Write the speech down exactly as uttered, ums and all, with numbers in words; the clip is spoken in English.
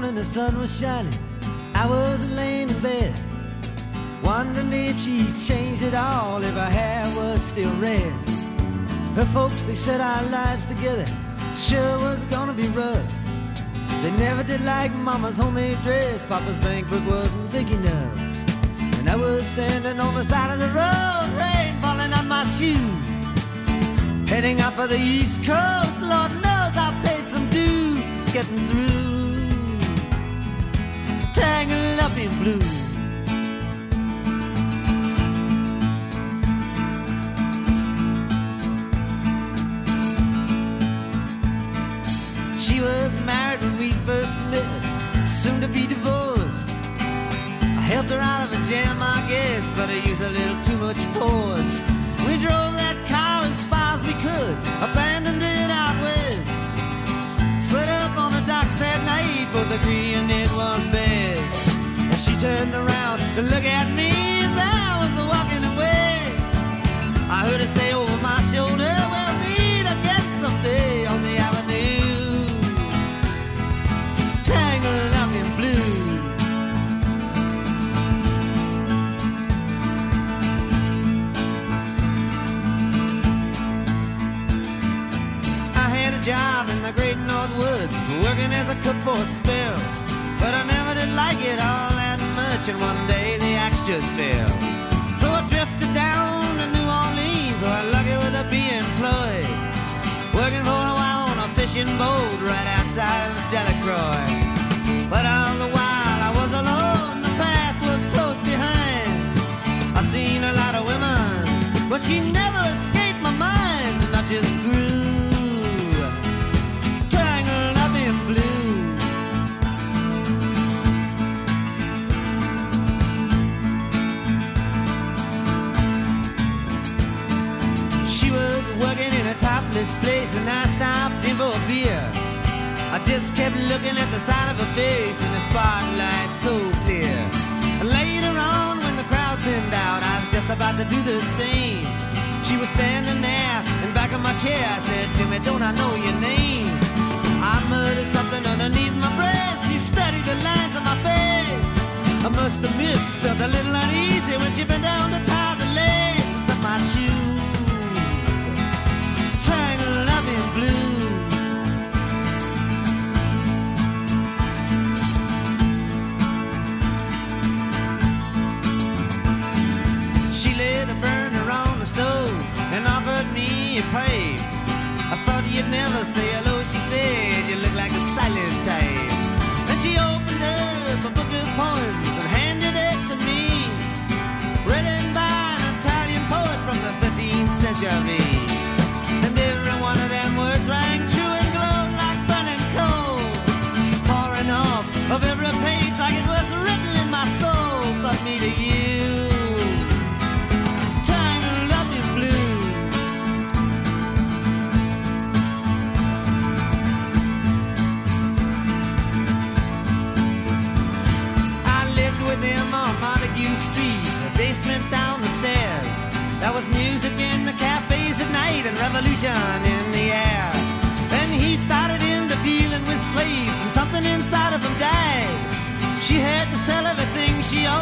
morning the sun was shining, I was laying in bed, wondering if she'd changed it all, if her hair was still red. Her folks, they said our lives together sure was gonna be rough. They never did like Mama's homemade dress, Papa's bank book wasn't big enough. And I was standing on the side of the road, rain falling on my shoes, heading out for the East Coast. Lord knows I paid some dues getting through tangled up in blue. She was married when we first met, soon to be divorced. I helped her out of a jam, I guess, but I used a little too much force. We drove that car as far as we could, abandoned it out west. Split up on the docks at night, both agreeing it was best. And she turned around to look at me as I was walking away. I heard her say over my shoulder, we'll meet again someday on the avenue, tangled up in blue. I had a job in the great North Woods, working as a cook for a spell, but I never did like it all that much, and one day the axe just fell. So I drifted down to New Orleans, where I'm lucky with a be employed, working for a while on a fishing boat right outside of Delacroix. But all the while I was alone, the past was close behind. I seen a lot of women, but she never escaped my mind, and I just grew tangled up in blue. She was working in a topless place, and I stopped in for a beer. I just kept looking at the side of her face in the spotlight so clear. And later on, when the crowd thinned out, I was just about to do the same. She was standing there in back of my chair. I said, Timmy, don't I know your name? I muttered something underneath my breath. She studied the lines on my face. I must admit, felt a little uneasy when she bent down to tie the laces of my shoe, tangled up in blue. She lit a burner on the stove and offered me a pipe. I thought you'd never say hello, she said, you look like a silent type. Then she opened up a book of poems and handed it to me, written by an Italian poet from the thirteenth century. And every one of them words rang true and glowed like burning coal, pouring off of every page like it was written in my soul. From me to you, tangled up in blue. I lived with him on Montague Street, a basement down the stairs. There was music in the cafes at night and revolution in the air. Then he started into dealing with slaves, and something inside of him died. She had to sell everything she owned